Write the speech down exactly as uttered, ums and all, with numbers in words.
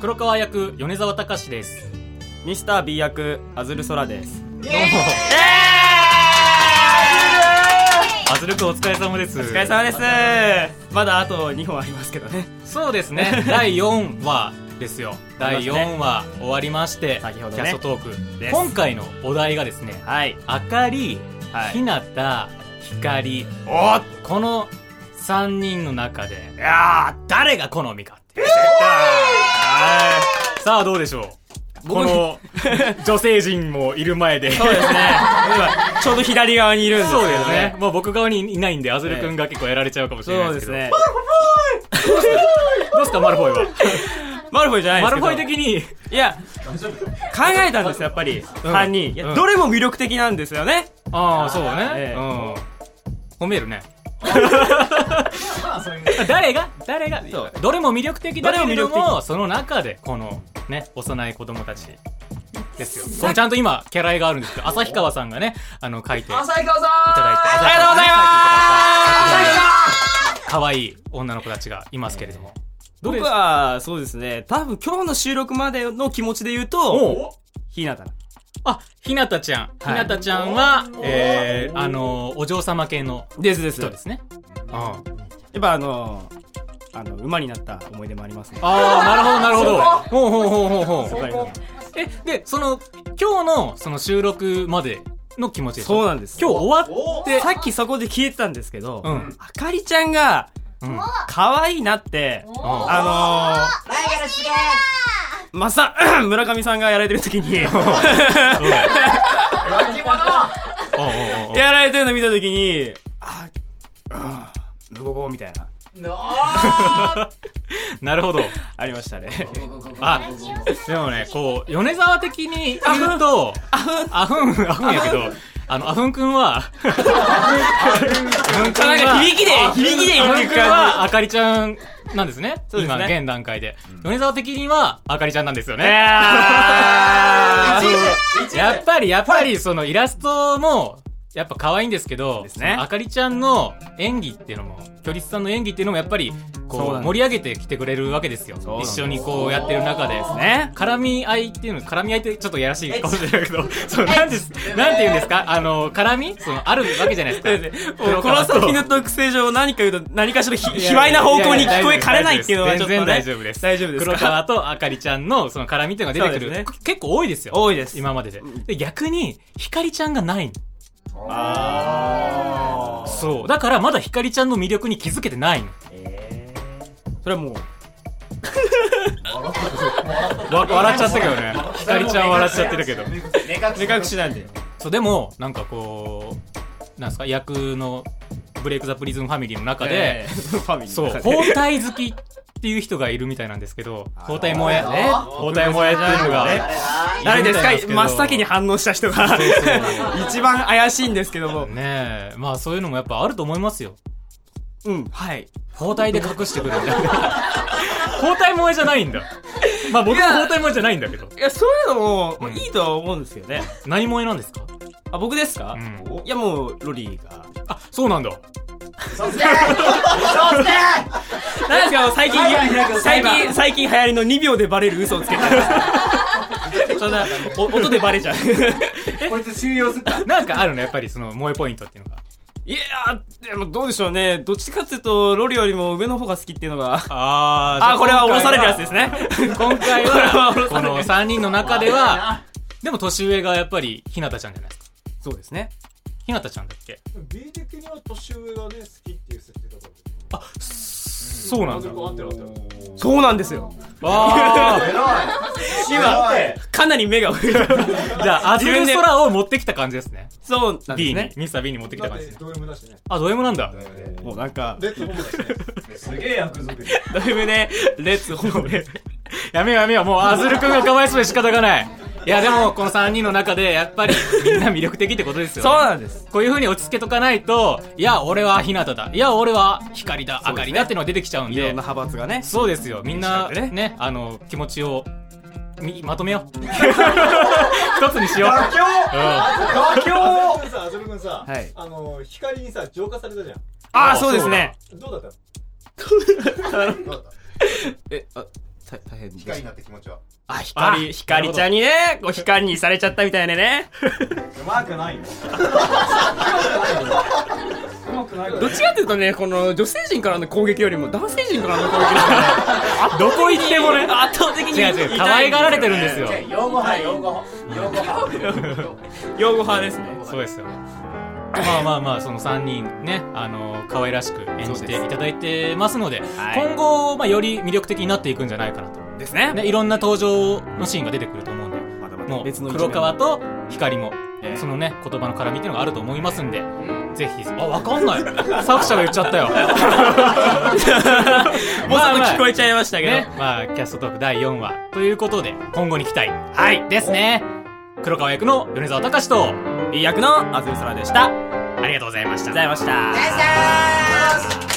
黒川役米沢隆です。 ミスター B 役アズルソラです。 どうも。アズルくんお疲れ様です。 お疲れ様です。まだあとにほんありますけどね。 そうですねだいよんわですよ。だいよんわ終わりまして、 先ほどね、 キャストトーク今回のお題がですね、 はい、 あかり、 はい、 ひなた、ひかり、 おっこのさんにんの中で、いやー誰が好みかっていう、さあどうでしょう、この女性陣もいる前でそうですね今ちょうど左側にいるんですけどね。 そうですね、まあ、僕側にいないんでアズルくんが結構やられちゃうかもしれないですけど、 そうですねどうですかマルフォイは。 マルフォイじゃないですけど、 マルフォイ的に、 いや考えたんですよやっぱり、うん、さんにん、いや、うん、どれも魅力的なんですよね。 ああそうね、ええ、うん、褒めるね誰が誰がどれも魅力的だけれども、その中でこのね幼い子供たちですよ。このちゃんと今キャラ絵があるんですけど、旭川さんがねあの書いていただいて、 旭川さんありがとうございます。 可愛い女の子たちがいますけれども、 僕はそうですね、多分今日の収録までの気持ちで言うとひなた。 あ、ひなたちゃん、ひなたちゃんは、えー、あのお嬢様系のですです人ですね。うん、やっぱあのあの馬になった思い出もありますね。 ああ、なるほどなるほど。ほうほうほうほうほう。え、でその今日のその収録までの気持ちですか。 そうなんです。 今日終わってさっきそこで聞いてたんですけど、 うん、 あかりちゃんが可愛いなって、うん、あのー、ライバルすげーまさ村上さんがやられてる時にやられてるの見た時に、ああムゴゴみたいななるほどありましたね。 あ、でもね、こう米沢的に言うとあふんあふんやけど、あのあふんくんはあふんくんは響きで響きであふんくんはあかりちゃんなんですね。 そうですね、 今現段階で、うん、米沢的にはあかりちゃんなんですよね。やっぱりやっぱりそのイラストもやっぱ可愛いんですけど、ですね、あかりちゃんの演技っていうのも、キョリスさんの演技っていうのもやっぱりこう盛り上げてきてくれるわけですよ。一緒にこうやってる中でですね、絡み合いっていうの、絡み合いってちょっとやらしいかもしれないけど、そうなんです、なんて言うんですか、あの絡みそのあるわけじゃないですか。 この作品の特性上何か言うと何かしら卑猥な方向に聞こえかねないっていうのはちょっとね、 全然大丈夫です。 大丈夫ですか。 黒川とあかりちゃんのその絡みっていうのが出てくる、ね、結構多いですよ。 多いです今までで。で逆にひかりちゃんがないの。あー、そうだからまだひかりちゃんの魅力に気づけてないの。 えー、それはもう笑っちゃったけどね。ひかりちゃん笑っちゃってるけど目隠しなんで。 そうでもなんかこうなんすか、役のブレイクザプリズムファミリーの中で、えー、そう包帯好きっていう人がいるみたいなんですけど、包帯萌えね、包帯萌えっていうのが誰ですか。真っ先に反応した人が一番怪しいんですけどもね。え、まあそういうのもやっぱあると思いますよ。 うん、はい。 包帯で隠してくるんだ包帯萌えじゃないんだ。まあ僕も包帯萌えじゃないんだけど、 いやそういうのも、うん、いいとは思うんですよね。 何萌えなんですか。 あ、僕ですか、うん、いやもうロリーが。 あ、そうなんだ。 そうっすねそうっすね何ですか最近最近最近流行りのにびょうでバレる嘘をつけてそんな音でバレちゃうこいつ収容するか。 なんかあるのやっぱりその萌えポイントっていうのが。 いやーでもどうでしょうね。どっちかっていうとロリよりも上の方が好きっていうのが。 あー、 あーこれは降ろされるやつですね今回はこのさんにんの中ではでも年上がやっぱりひなたちゃんじゃないですか。 そうですね、 ひなたちゃんだっけ。 B 的には年上がね好きっていう設定だから。 あ、そうなんだ。 そうなんですよ。 あー今かなり目が上じゃあアズル空を持ってきた感じですね。 そうなんですね。 B にミスター B に持ってきた感じですね。 ド M だしね。 あ、ド M なんだ。 もうなんかレッツホームだしね。すげえ役作り。 ド M でレッツホームでやめようやめよう、もうアズルくんがかわいそうで仕方がない。いやでもこのさんにんの中でやっぱりみんな魅力的ってことですよね。 そうなんです。 こういう風に落ち着けとかないと、いや俺はひなただ、いや俺は光だ、あかりだっていうのが出てきちゃうんで、 いろんな派閥がね。 そうですよ、みんなね、ね、あの気持ちをまとめよう一つにしよう。 妥協妥協さ、アズル君さ、 はい、 あの光にさ浄化されたじゃん。 ああそうですね。 どうだったの。どうだったえ、あ大変です。 光になって気持ちは。 あ、光、光ちゃんにね、こう光にされちゃったみたいでね。 うまくないよ。うまくないよ。 どっちかっていうとね、この女性陣からの攻撃よりも男性陣からの攻撃なんで、 どこ行ってもね、 圧倒的に違う違う、可愛がられてるんですよ。 用語派、用語用語派。 擁護派ですね。 そうですよ。まあまあまあ、そのさんにんね、あの可愛らしく演じていただいてますので、 はい、 今後、まあ、より魅力的になっていくんじゃないかなと。 ですね。 ね、いろんな登場のシーンが出てくると思うんで、 まだまだもう別の一面黒川と光も、 ええそのね、言葉の絡みっていうのがあると思いますんで、ぜひ、あ、わかんない。作者が言っちゃったよ。 もうちょっと聞こえちゃいましたけど。 ね、まあ、キャストトークだいよんわということで、今後に期待。はい。ですね。黒川役の米沢隆と、 B 役のあずうそらでした。 ありがとうございました。 ありがとうございました。 ありがとうございます。